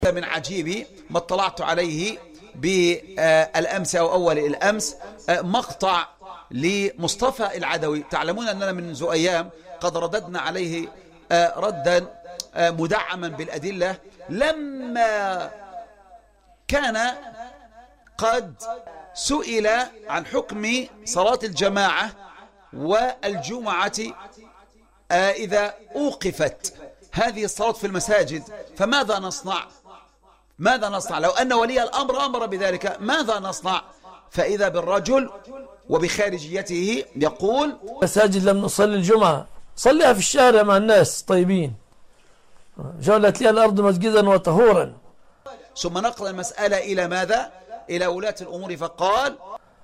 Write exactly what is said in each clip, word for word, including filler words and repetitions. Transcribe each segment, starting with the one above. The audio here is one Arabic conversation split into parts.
من عجيب ما اطلعت عليه بالأمس أو أول الأمس مقطع لمصطفى العدوي. تعلمون أننا منذ أيام قد رددنا عليه ردا مدعما بالأدلة لما كان قد سئل عن حكم صلاة الجماعة والجمعة إذا أوقفت هذه الصلاة في المساجد فماذا نصنع؟ ماذا نصنع لو أن ولي الأمر أمر بذلك؟ ماذا نصنع؟ فإذا بالرجل وبخارجيته يقول مساجد لم نصلي الجمعة، صليها في الشارع مع الناس طيبين، جعلت لي الأرض مسجدا وطهورا. ثم نقل المسألة إلى ماذا؟ إلى ولاة الأمور فقال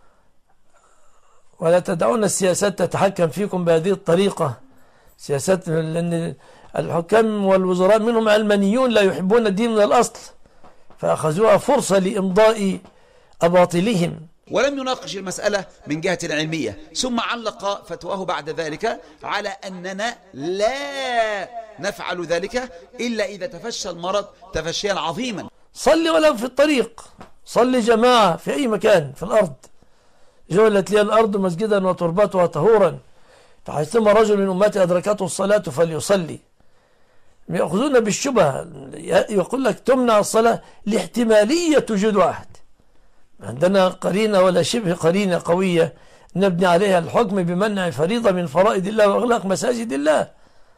ولا تدعون السياسات تتحكم فيكم بهذه الطريقة. سياسات، لأن الحكام والوزراء منهم علمانيون لا يحبون الدين من الأصل، فأخذوها فرصة لإمضاء أباطلهم. ولم يناقش المسألة من جهة علمية، ثم علق فتواه بعد ذلك على أننا لا نفعل ذلك إلا إذا تفشى المرض تفشيا عظيما. صلي ولو في الطريق، صلي جماعة في أي مكان في الأرض، جعلت لي الأرض مسجدا وتربتها طهورا، فحيثما رجل من أمتي أدركته الصلاة فليصلي. يأخذون بالشبهة، يقول لك تمنع الصلاة لاحتمالية وجود واحد. عندنا قرينة ولا شبه قرينة قوية نبني عليها الحكم بمنع فريضة من فرائض الله وإغلاق مساجد الله.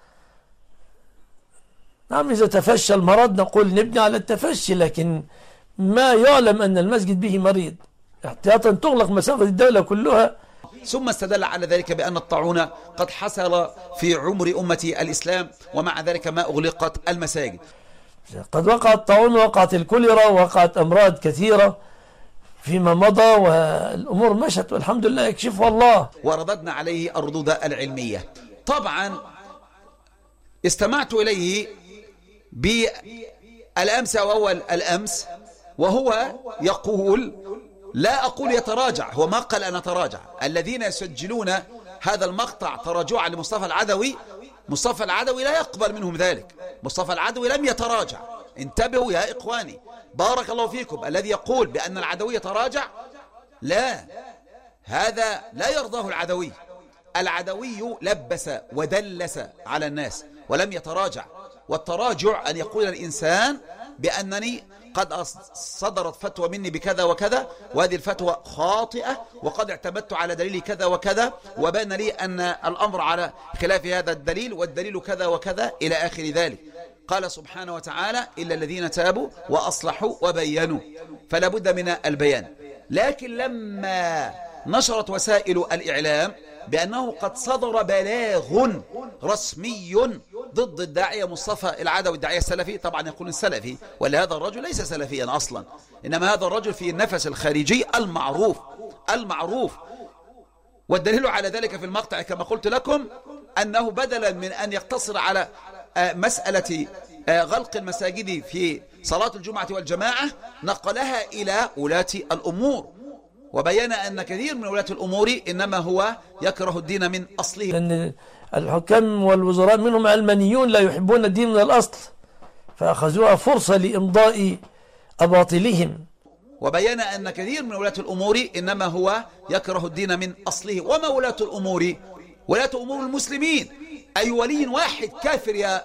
نعم، إذا تفشى المرض نقول نبني على التفشي، لكن ما يعلم أن المسجد به مريض احتياطا تغلق مساجد الدولة كلها. ثم استدل على ذلك بأن الطاعون قد حصل في عمر أمة الإسلام ومع ذلك ما أغلقت المساجد. قد وقع الطاعون، وقعت الكوليرا، وقعت أمراض كثيرة فيما مضى، والأمور مشت والحمد لله يكشفها الله. ورددنا عليه الردود العلمية. طبعا استمعت إليه بالأمس أو أول الأمس وهو يقول لا أقول يتراجع، هو ما قال أنا تراجع. الذين يسجلون هذا المقطع تراجعا لمصطفى العدوي، مصطفى العدوي لا يقبل منهم ذلك. مصطفى العدوي لم يتراجع. انتبهوا يا إخواني، بارك الله فيكم. الذي يقول بأن العدوي يتراجع، لا، هذا لا يرضاه العدوي. العدوي لبس ودلس على الناس ولم يتراجع. والتراجع أن يقول الإنسان بأنني قد صدرت فتوى مني بكذا وكذا، وهذه الفتوى خاطئة، وقد اعتمدت على دليل كذا وكذا، وبان لي أن الأمر على خلاف هذا الدليل، والدليل كذا وكذا إلى آخر ذلك. قال سبحانه وتعالى إلا الذين تابوا وأصلحوا وبينوا، فلا بد من البيان. لكن لما نشرت وسائل الإعلام بأنه قد صدر بلاغ رسمي ضد الداعية مصطفى العدوي، الداعية السلفي، طبعا يقول السلفي، ولا هذا الرجل ليس سلفيا أصلا، إنما هذا الرجل في النفس الخارجي المعروف المعروف والدليل على ذلك في المقطع كما قلت لكم أنه بدلا من أن يقتصر على مسألة غلق المساجد في صلاة الجمعة والجماعة نقلها إلى ولاة الأمور، وبين أن كثير من ولاة الأمور إنما هو يكره الدين من أصله، لأن الحكام والوزراء منهم علمانيون لا يحبون الدين من الأصل، فأخذوها فرصة لإمضاء أباطلهم. وبين أن كثير من ولاة الأمور إنما هو يكره الدين من أصله. وما ولاة الأمور؟ ولاة أمور المسلمين. أي ولي واحد كافر يا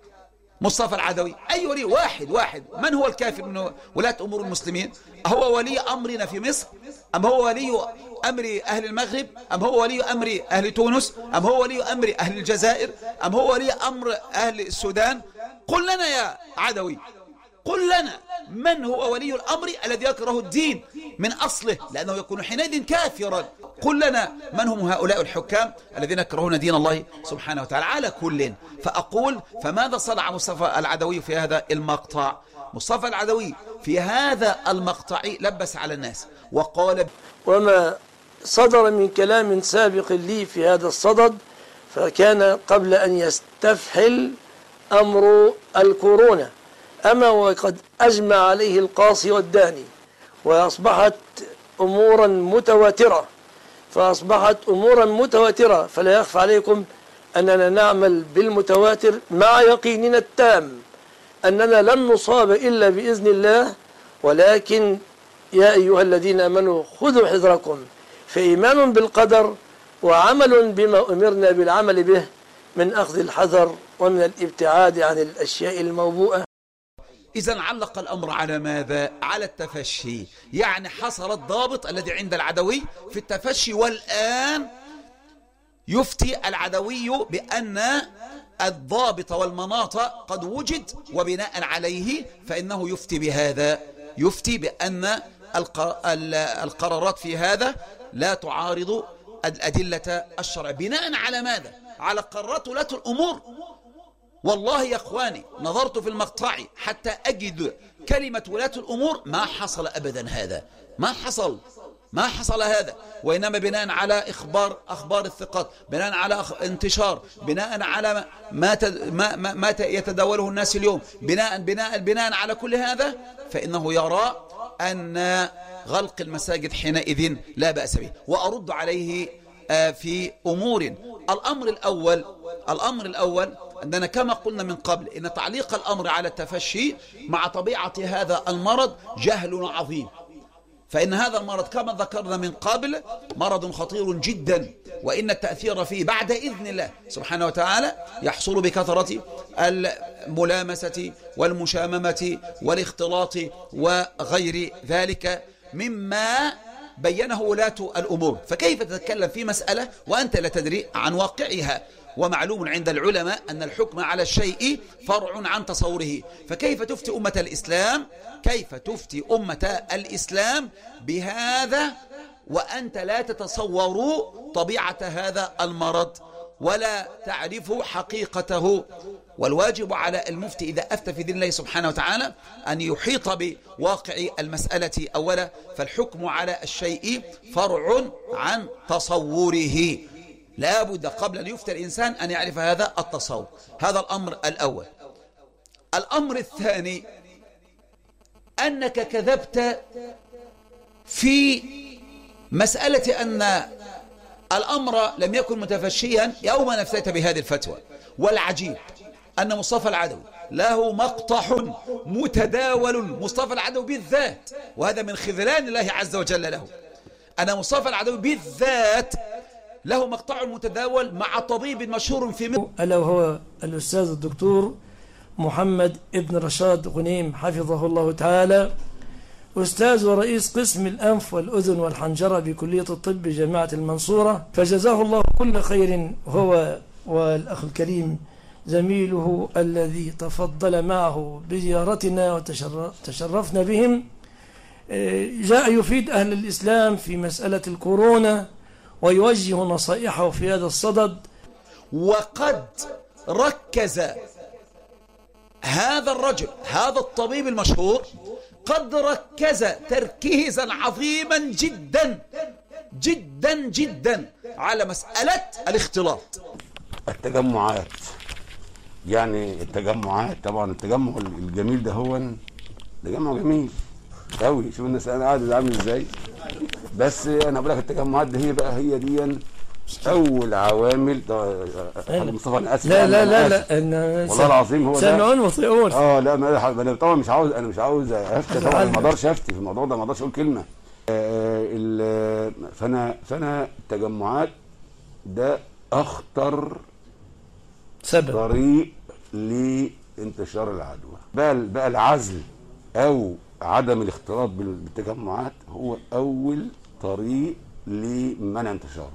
مصطفى العدوي؟ أي ولي واحد واحد. من هو الكافر من ولاة أمور المسلمين؟ هو ولي أمرنا في مصر؟ أم هو ولي أمر أهل المغرب؟ أم هو ولي أمر أهل تونس؟ أم هو ولي أمر أهل الجزائر؟ أم هو ولي أمر أهل السودان؟ قل لنا يا عدوي، قل لنا من هو ولي الأمر الذي يكره الدين من أصله، لأنه يكون حينئذ كافرا. قل لنا من هم هؤلاء الحكام الذين يكرهون دين الله سبحانه وتعالى. على كل، فأقول فماذا صنع مصطفى العدوي في هذا المقطع؟ مصطفى العدوي في هذا المقطع لبس على الناس وقال وما صدر من كلام سابق لي في هذا الصدد فكان قبل أن يستفحل أمر الكورونا، أما وقد أجمع عليه القاصي والداني، وأصبحت أمورا متواترة فأصبحت أمورا متواترة فلا يخفى عليكم أننا نعمل بالمتواتر مع يقيننا التام أننا لن نصاب إلا بإذن الله، ولكن يا أيها الذين آمنوا خذوا حذركم، فإيمان بالقدر وعمل بما أمرنا بالعمل به من أخذ الحذر ومن الابتعاد عن الأشياء الموبوءة. إذن علق الأمر على ماذا؟ على التفشي، يعني حصل الضابط الذي عند العدوي في التفشي، والآن يفتي العدوي بأن الضابط والمناط قد وجد، وبناء عليه فإنه يفتي بهذا، يفتي بأن القرارات في هذا لا تعارض الأدلة الشرعية. بناء على ماذا؟ على قرارات ولاة الأمور. والله يا أخواني نظرت في المقطع حتى أجد كلمة ولاة الأمور، ما حصل أبدا هذا، ما حصل ما حصل هذا، وإنما بناء على إخبار أخبار الثقات، بناء على انتشار، بناء على ما ما ما يتداوله الناس اليوم، بناء بناء بناء على كل هذا، فإنه يرى أن غلق المساجد حينئذ لا بأس به. وأرد عليه في أمور. الأمر الأول الأمر الأول أننا كما قلنا من قبل إن تعليق الأمر على التفشي مع طبيعة هذا المرض جهل عظيم، فإن هذا المرض كما ذكرنا من قبل مرض خطير جدا، وإن التأثير فيه بعد إذن الله سبحانه وتعالى يحصل بكثرة الملامسة والمشاممة والاختلاط وغير ذلك مما بينه ولاة الأمور. فكيف تتكلم في مسألة وأنت لا تدري عن واقعها؟ ومعلوم عند العلماء أن الحكم على الشيء فرع عن تصوره، فكيف تفتي أمة الإسلام كيف تفتي أمة الإسلام بهذا وأنت لا تتصور طبيعة هذا المرض ولا تعرف حقيقته؟ والواجب على المفتي إذا أفتى في دين الله سبحانه وتعالى أن يحيط بواقع المسألة أولا، فالحكم على الشيء فرع عن تصوره، لا بد قبل أن يفتى الإنسان أن يعرف هذا التصور. هذا الأمر الأول. الأمر الثاني أنك كذبت في مسألة أن الأمر لم يكن متفشيا يوم أفتيت بهذه الفتوى. والعجيب أن مصطفى العدوي له مقطع متداول، مصطفى العدوي بالذات، وهذا من خذلان الله عز وجل له، أن مصطفى العدوي بالذات له مقطع متداول مع طبيب مشهور في مصر، ألا وهو الأستاذ الدكتور محمد ابن رشاد غنيم حفظه الله تعالى، أستاذ ورئيس قسم الأنف والأذن والحنجرة بكلية الطب بجامعة المنصورة، فجزاه الله كل خير هو والأخ الكريم زميله الذي تفضل معه بزيارتنا وتشرفنا بهم. جاء يفيد أهل الإسلام في مسألة الكورونا ويوجه نصائحه في هذا الصدد. وقد ركز هذا الرجل هذا الطبيب المشهور قد ركز تركيزا عظيما جدا جدا جدا على مسألة الاختلاط. التجمعات، يعني التجمعات طبعا التجمع الجميل ده هو تجمع جميل قوي، شوف الناس انا قاعد عامل ازاي، بس انا بقول لك التجمعات دي هي بقى هي دي اول عوامل. مصطفى انا اسف، لا لا لا لا والله العظيم هو ده سامعون مطيعون. اه لا انا طبعا مش عاوز انا مش عاوز افتي طبعا، ما اقدرش افتي في الموضوع ده، ما اقدرش اقول كلمه. آه فانا فانا التجمعات ده اخطر سبب طريق لانتشار العدوى. بقى بقى العزل او عدم الاختلاط بالتجمعات هو اول طريق لمنع انتشاره.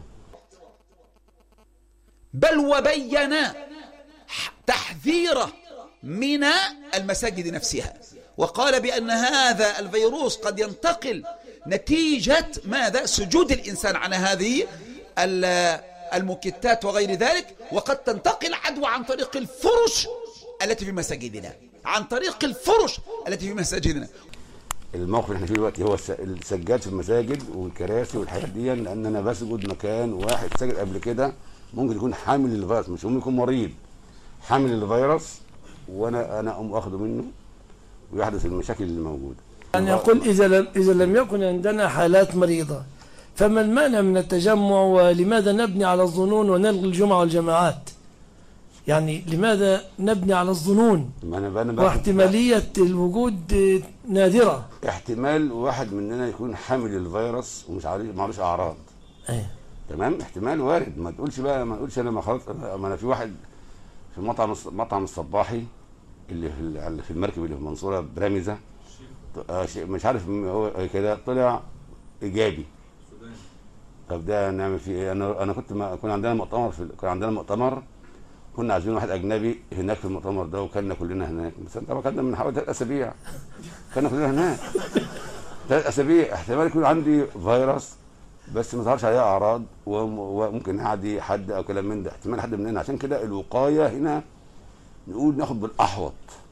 بل وبين تحذيره من المساجد نفسها، وقال بأن هذا الفيروس قد ينتقل نتيجة ماذا؟ سجود الإنسان على هذه المكتات وغير ذلك، وقد تنتقل عدوى عن طريق الفرش التي في مساجدنا، عن طريق الفرش التي في مساجدنا. الموقف اللي احنا فيه دلوقتي هو السجاد في المساجد والكراسي والحاجات دي، لان انا بسجد مكان واحد سجد قبل كده ممكن يكون حامل للفيروس، مش ممكن يكون مريض حامل للفيروس، وانا انا اقوم اخده منه ويحدث المشاكل اللي موجوده. يعني يقول اذا لم اذا لم يكن عندنا حالات مريضه فما المانع من التجمع، ولماذا نبني على الظنون ونلغي الجمعه والجماعات؟ يعني لماذا نبني على الظنون ما انا انا واحتمالية الوجود نادرة؟ احتمال واحد مننا يكون حامل الفيروس ومش عارف معلوش اعراض. ايه تمام، احتمال وارد. ما تقولش بقى ما تقولش انا ما خلاص. ما انا في واحد في مطعم مطعم الصباحي اللي في اللي في المركب اللي في المنصوره برامزه، مش عارف هو كده طلع ايجابي. طب ده نعمل فيه ايه؟ انا انا كنت ما كنا عندنا مؤتمر في كان عندنا مؤتمر، كنا عايزين واحد اجنبي هناك في المؤتمر ده، وكنا كلنا هناك. بس طبعا كنا من حوالي ثلاث اسابيع كنا كلنا هناك ثلاث اسابيع. احتمال يكون عندي فيروس بس ما ظهرش عليه اعراض، وممكن يعدي حد او كلام من ده، احتمال حد مننا. عشان كده الوقايه هنا نقول ناخد بالاحوط،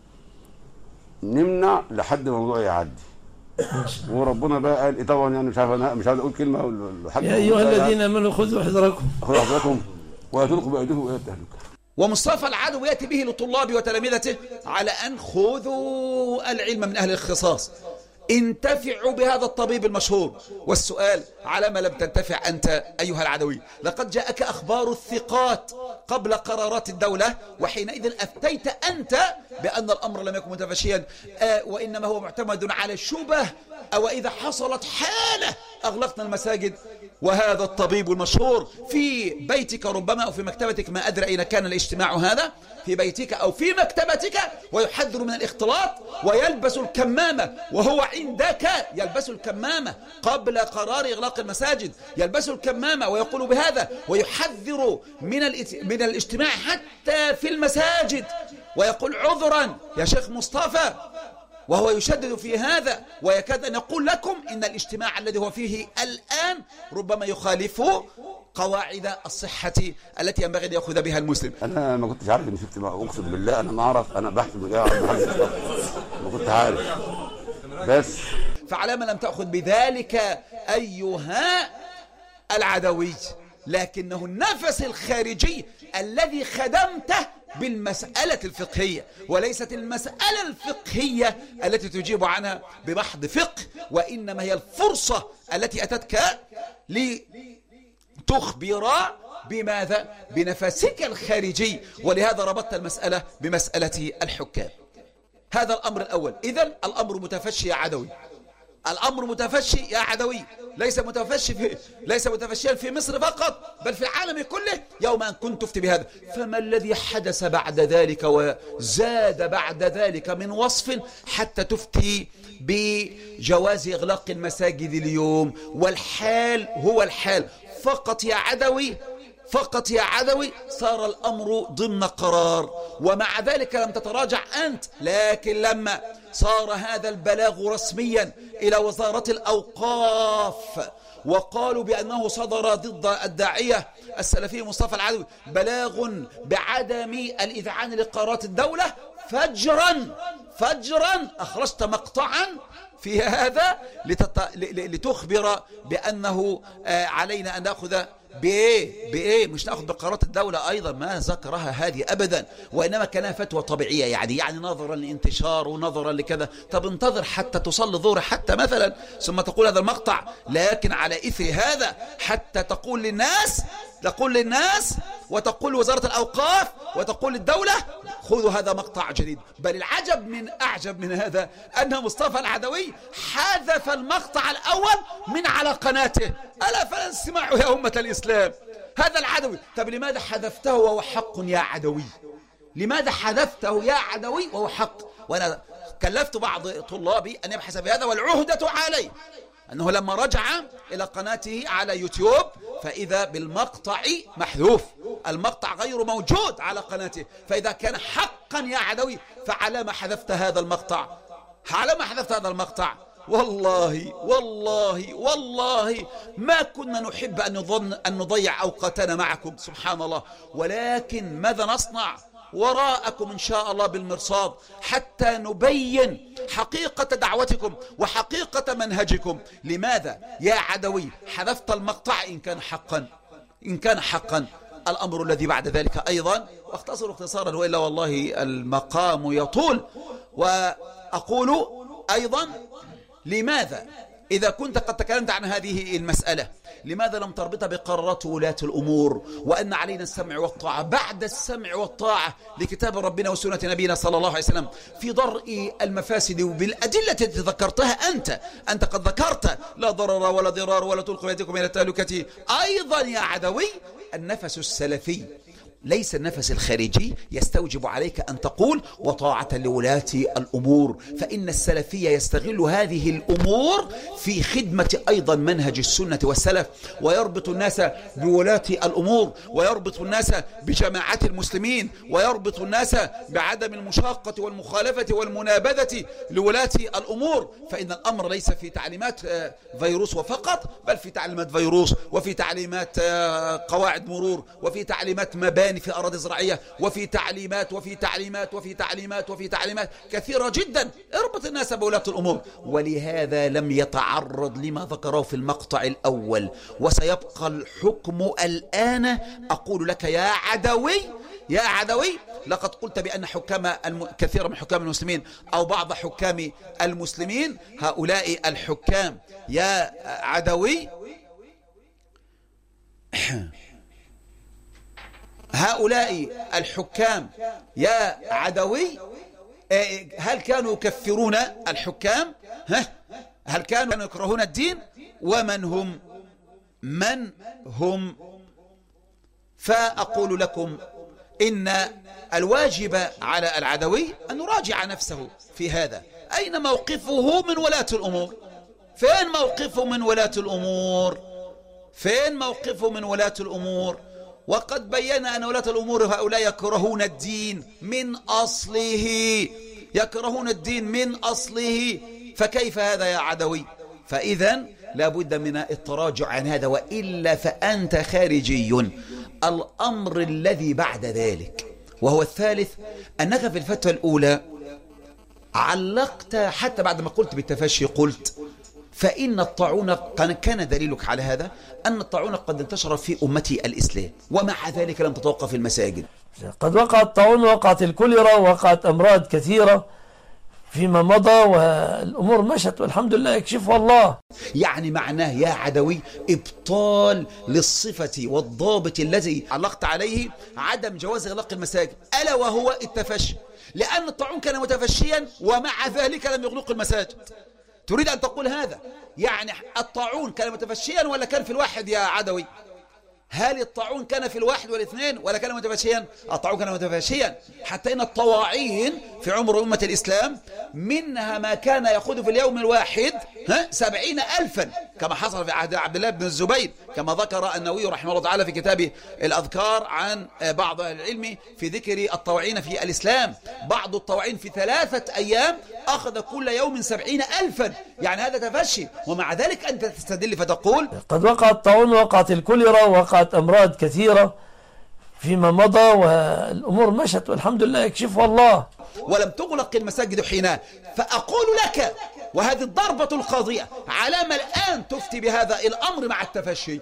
نمنع لحد ما الموضوع يعدي. وربنا بقى قال ايه طبعا، يعني مش عارف انا مش عايز اقول كلمه. يا ايها الذين امنوا خذوا حذركم خذوا حذركم ولا تلقوا بايديكم الى التهلكه. ومصطفى العدو يأتي به لطلابه وتلامذته على أن خذوا العلم من أهل الاختصاص، انتفعوا بهذا الطبيب المشهور. والسؤال على ما لم تنتفع أنت أيها العدوي؟ لقد جاءك أخبار الثقات قبل قرارات الدولة، وحينئذ أفتيت أنت بأن الأمر لم يكن متفشيا، آه وإنما هو معتمد على الشبه، أو إذا حصلت حالة أغلقنا المساجد. وهذا الطبيب المشهور في بيتك ربما أو في مكتبتك، ما أدري أين كان الاجتماع هذا، في بيتك أو في مكتبتك، ويحذر من الاختلاط ويلبس الكمامة وهو عندك، يلبس الكمامة قبل قرار إغلاق المساجد، يلبس الكمامة ويقول بهذا، ويحذر من من الاجتماع حتى في المساجد، ويقول عذرا يا شيخ مصطفى، وهو يشدد في هذا، ويكاد أن يقول لكم إن الاجتماع الذي هو فيه الآن ربما يخالف قواعد الصحة التي ينبغي أن يأخذ بها المسلم. أنا ما كنتش عارف إن في اجتماع، أقسم بالله أنا ما أعرف، أنا بحث ما كنت عارف. بس فعلى ما لم تأخذ بذلك أيها العدوي، لكنه النفس الخارجي الذي خدمته بالمسألة الفقهية، وليست المسألة الفقهية التي تجيب عنها بمحض فقه، وإنما هي الفرصة التي أتتك لتخبر بماذا؟ بنفسك الخارجي. ولهذا ربطت المسألة بمسألة الحكام. هذا الأمر الأول. إذن الأمر متفشي يا عدوي، الأمر متفشي يا عدوي، ليس متفشي في ليس متفشيا في مصر فقط، بل في العالم كله. يوم أن كنت تفتي بهذا، فما الذي حدث بعد ذلك وزاد بعد ذلك من وصف حتى تفتي بجواز إغلاق المساجد اليوم؟ والحال هو الحال فقط يا عدوي، فقط يا عدوي صار الأمر ضمن قرار، ومع ذلك لم تتراجع أنت. لكن لما صار هذا البلاغ رسميا إلى وزارة الأوقاف، وقالوا بأنه صدر ضد الداعية السلفي مصطفى العدوي بلاغ بعدم الإذعان لقرارات الدولة، فجرا فجرا أخرجت مقطعا في هذا لتخبر بأنه علينا أن نأخذ بإيه بإيه مش نأخذ بقرارات الدولة. أيضا ما ذكرها هذه أبدا، وإنما كانها فتوى طبيعية، يعني يعني نظرا لانتشار ونظرا لكذا. طب انتظر حتى تصلي الظهر حتى مثلا، ثم تقول هذا المقطع. لكن على إثر هذا حتى تقول للناس تقول للناس وتقول وزارة الأوقاف وتقول للدولة خذوا هذا مقطع جديد. بل العجب من أعجب من هذا أن مصطفى العدوي حذف المقطع الأول من على قناته. ألا فلا نسمعه يا أمة الإسلام؟ هذا العدوي. طب لماذا حذفته وهو حق يا عدوي؟ لماذا حذفته يا عدوي وهو حق؟ وأنا كلفت بعض طلابي أن يبحث بهذا، والعهدة عليه أنه لما رجع إلى قناته على يوتيوب فإذا بالمقطع محذوف، المقطع غير موجود على قناته. فإذا كان حقا يا عدوي فعلى ما حذفت هذا المقطع؟ على ما حذفت هذا المقطع؟ والله والله والله ما كنا نحب أن نظن أن نضيع أوقاتنا معكم، سبحان الله. ولكن ماذا نصنع؟ وراءكم إن شاء الله بالمرصاد حتى نبين حقيقة دعوتكم وحقيقة منهجكم. لماذا يا عدوي حذفت المقطع إن كان حقا إن كان حقا الأمر الذي بعد ذلك أيضا، واختصر اختصارا وإلا والله المقام يطول. وأقول أيضا لماذا إذا كنت قد تكلمت عن هذه المسألة، لماذا لم تربطها بقرارات ولاة الأمور، وأن علينا السمع والطاعة بعد السمع والطاعة لكتاب ربنا وسنة نبينا صلى الله عليه وسلم في درء المفاسد بالأدلة التي ذكرتها أنت أنت قد ذكرت لا ضرر ولا ضرار ولا تلقوا بيدكم إلى التهلكة. أيضا يا عدوي النفس السلفي ليس النفس الخارجي يستوجب عليك أن تقول وطاعة لولاة الأمور، فإن السلفية يستغل هذه الأمور في خدمة أيضا منهج السنة والسلف، ويربط الناس بولاة الأمور، ويربط الناس بجماعات المسلمين، ويربط الناس بعدم المشاقة والمخالفة والمنابذة لولاة الأمور. فإن الأمر ليس في تعليمات فيروس وفقط، بل في تعليمات فيروس، وفي تعليمات قواعد مرور، وفي تعليمات مباني في أراضي زراعية، وفي تعليمات وفي تعليمات وفي تعليمات وفي تعليمات كثيرة جدا. اربط الناس بولاة الأمور. ولهذا لم يتعرض لما ذكره في المقطع الأول، وسيبقى الحكم الآن. أقول لك يا عدوي يا عدوي لقد قلت بأن حكام الم... كثير من حكام المسلمين أو بعض حكام المسلمين هؤلاء الحكام يا عدوي هؤلاء الحكام يا عدوي هل كانوا يكفرون الحكام؟ هل كانوا يكرهون الدين؟ ومن هم من هم فأقول لكم إن الواجب على العدوي أن يراجع نفسه في هذا. أين موقفه من ولاة الأمور؟ فين موقفه من ولاة الأمور؟ فين موقفه من ولاة الأمور؟ وقد بين أن ولاة الأمور هؤلاء يكرهون الدين من أصله، يكرهون الدين من أصله. فكيف هذا يا عدوي؟ فإذا لابد من التراجع عن هذا، وإلا فأنت خارجي. الأمر الذي بعد ذلك وهو الثالث، أنك في الفتوى الأولى علقت حتى بعد ما قلت بالتفشي، قلت فإن الطاعون كان دليلك على هذا أن الطاعون قد انتشر في أمتي الإسلام، ومع ذلك لم تتوقف المساجد. قد وقع الطاعون، وقعت الكوليرا، وقعت أمراض كثيرة فيما مضى، والأمور مشت والحمد لله يكشفها الله. يعني معناه يا عدوي إبطال للصفة والضابط الذي علقت عليه عدم جواز إغلاق المساجد، ألا وهو التفشي، لأن الطاعون كان متفشيا ومع ذلك لم يغلق المساجد. تريد أن تقول هذا؟ يعني الطاعون كان متفشيا ولا كان في الواحد يا عدوي؟ هل الطاعون كان في الواحد والاثنين ولا كان متفشيا؟ الطاعون كان متفشيا، حتى إن الطواعين في عمر أمة الإسلام منها ما كان يأخذ في اليوم الواحد ها سبعين ألفا، كما حصل في عهد عبد الله بن الزبير، كما ذكر النووي رحمه الله تعالى في كتاب الأذكار عن بعض أهل العلم في ذكر الطواعين في الإسلام. بعض الطواعين في ثلاثة أيام أخذ كل يوم سبعين ألفا، يعني هذا تفشي، ومع ذلك أنت تستدل فتقول قد وقع الطاعون، وقعت الكوليرا، وقعت أمراض كثيرة فيما مضى، والأمور مشت والحمد لله يكشفها الله. ولم تغلق المساجد حينها. فأقول لك، وهذه الضربة القاضية، علامة الآن تفتي بهذا الأمر مع التفشي،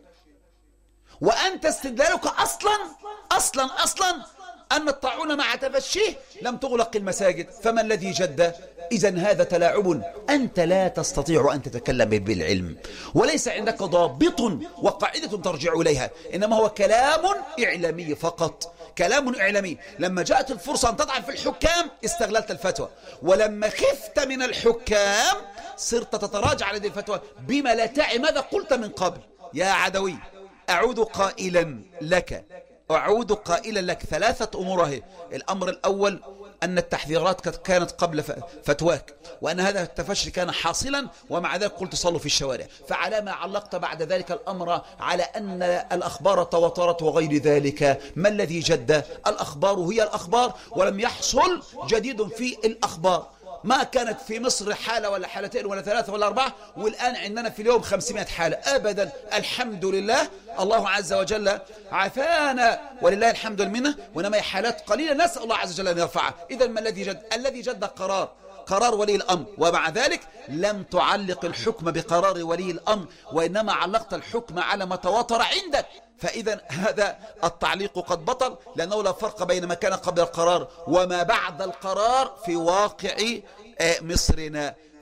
وأنت استدلالك أصلا أصلا أصلا أن الطاعون مع تفشيه لم تغلق المساجد. فما الذي جد؟ إذن هذا تلاعب. أنت لا تستطيع أن تتكلم بالعلم، وليس عندك ضابط وقاعدة ترجع إليها، إنما هو كلام إعلامي فقط، كلام إعلامي. لما جاءت الفرصة أن تطعن في الحكام استغللت الفتوى، ولما خفت من الحكام صرت تتراجع على هذه الفتوى بما لا تعي ماذا قلت من قبل. يا عدوي أعود قائلا لك أعود قائلا لك ثلاثة أمور. الأمر الأول أن التحذيرات كانت قبل فتواك، وأن هذا التفشي كان حاصلا، ومع ذلك قلت صلوا في الشوارع. فعلى ما علقت بعد ذلك الأمر على أن الأخبار تواترت وغير ذلك. ما الذي جد؟ الأخبار هي الأخبار، ولم يحصل جديد في الأخبار. ما كانت في مصر حالة ولا حالتين ولا ثلاثة ولا أربعة، والآن عندنا في اليوم خمسمائة حالة. أبدا، الحمد لله، الله عز وجل عافانا ولله الحمد والمنة، وإنما حالات قليلة نسأل الله عز وجل أن يرفعها. إذا ما الذي جد؟ الذي جد قرار قرار ولي الأمر، ومع ذلك لم تعلق الحكم بقرار ولي الأمر، وإنما علقت الحكم على ما تواتر عندك. فإذا هذا التعليق قد بطل، لأنه لا فرق بين ما كان قبل القرار وما بعد القرار في واقع مصرنا.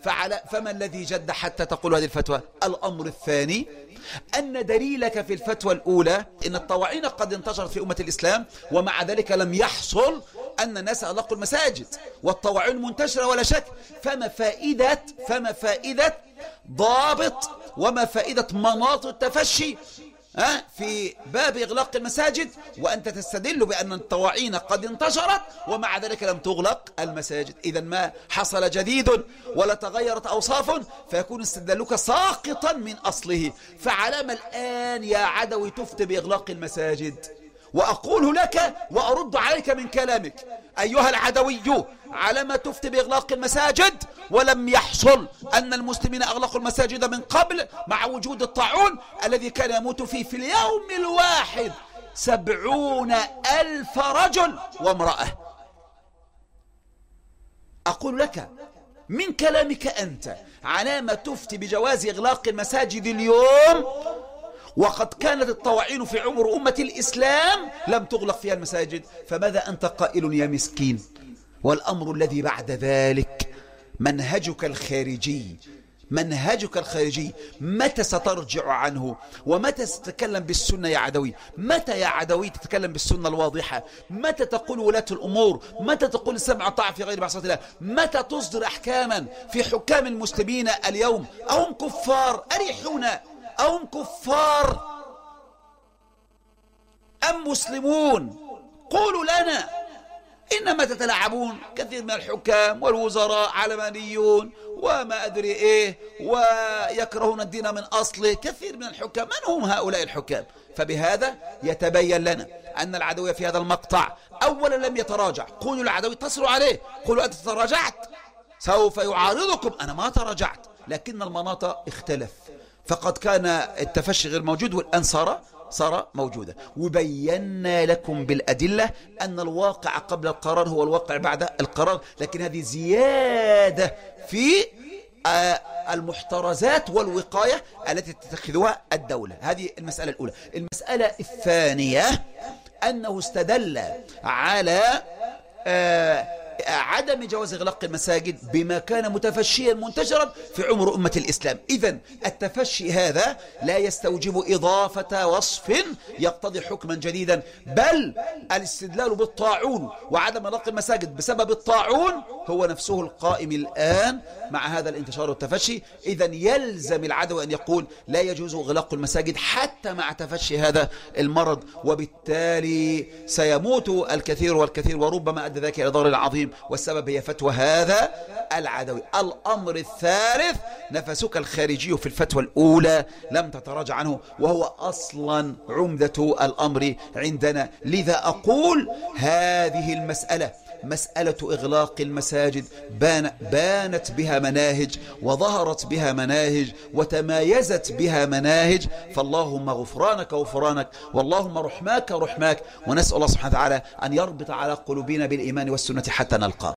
فعلى فما الذي جد حتى تقول هذه الفتوى؟ الأمر الثاني أن دليلك في الفتوى الأولى إن الطواعين قد انتشرت في أمة الإسلام ومع ذلك لم يحصل أن الناس أغلقوا المساجد، والطواعين منتشرة ولا شك. فما فائدة فما فائدة ضابط وما فائدة مناط التفشي في باب إغلاق المساجد وأنت تستدل بأن الطواعين قد انتشرت ومع ذلك لم تغلق المساجد؟ إذا ما حصل جديد ولا تغيرت أوصاف فيكون استدلالك ساقطا من أصله. فعلام الآن يا عدوي تفتي بإغلاق المساجد؟ وأقول لك وأرد عليك من كلامك أيها العدوي، على ما تفتي بإغلاق المساجد ولم يحصل أن المسلمين أغلقوا المساجد من قبل مع وجود الطاعون الذي كان يموت فيه في اليوم الواحد سبعون ألف رجل وامرأة. أقول لك من كلامك أنت على ما تفتي بجواز إغلاق المساجد اليوم وقد كانت الطواعين في عمر أمة الإسلام لم تغلق فيها المساجد، فماذا أنت قائل يا مسكين؟ والأمر الذي بعد ذلك منهجك الخارجي منهجك الخارجي متى سترجع عنه؟ ومتى ستتكلم بالسنة يا عدوي؟ متى يا عدوي تتكلم بالسنة الواضحة؟ متى تقول ولاة الأمور؟ متى تقول السمع والطاعة في غير معصية الله؟ متى تصدر أحكاما في حكام المسلمين اليوم؟ أهم كفار أريحونا؟ أهم كفار أم مسلمون؟ قولوا لنا. إنما تتلاعبون كثير من الحكام والوزراء علمانيون وما أدري إيه ويكرهون الدين من أصله. كثير من الحكام من هم هؤلاء الحكام؟ فبهذا يتبين لنا أن العدوية في هذا المقطع أولا لم يتراجع. قولوا العدوي اتصلوا عليه قولوا أنت تراجعت سوف يعارضكم. أنا ما تراجعت لكن المناط اختلف، فقد كان التفشي غير موجود والآن صار صار موجودا. وبينا لكم بالأدلة أن الواقع قبل القرار هو الواقع بعد القرار، لكن هذه زيادة في المحترزات والوقاية التي تتخذها الدولة. هذه المسألة الأولى. المسألة الثانية أنه استدل على عدم جواز إغلاق المساجد بما كان متفشيا منتشرا في عمر أمة الإسلام. إذن التفشي هذا لا يستوجب إضافة وصف يقتضي حكما جديدا، بل الاستدلال بالطاعون وعدم إغلاق المساجد بسبب الطاعون هو نفسه القائم الآن مع هذا الانتشار والتفشي. إذن يلزم العدو أن يقول لا يجوز إغلاق المساجد حتى مع تفشي هذا المرض، وبالتالي سيموت الكثير والكثير وربما أدى ذلك إلى ضرر عظيم، والسبب هي فتوى هذا العدوي. الأمر الثالث نفسك الخارجي في الفتوى الأولى لم تتراجع عنه وهو أصلا عمدة الأمر عندنا. لذا أقول هذه المسألة مسألة إغلاق المساجد بان بانت بها مناهج وظهرت بها مناهج وتمايزت بها مناهج، فاللهم غفرانك غفرانك واللهم رحماك رحماك، ونسأل الله سبحانه وتعالى أن يربط على قلوبنا بالإيمان والسنة حتى نلقاه.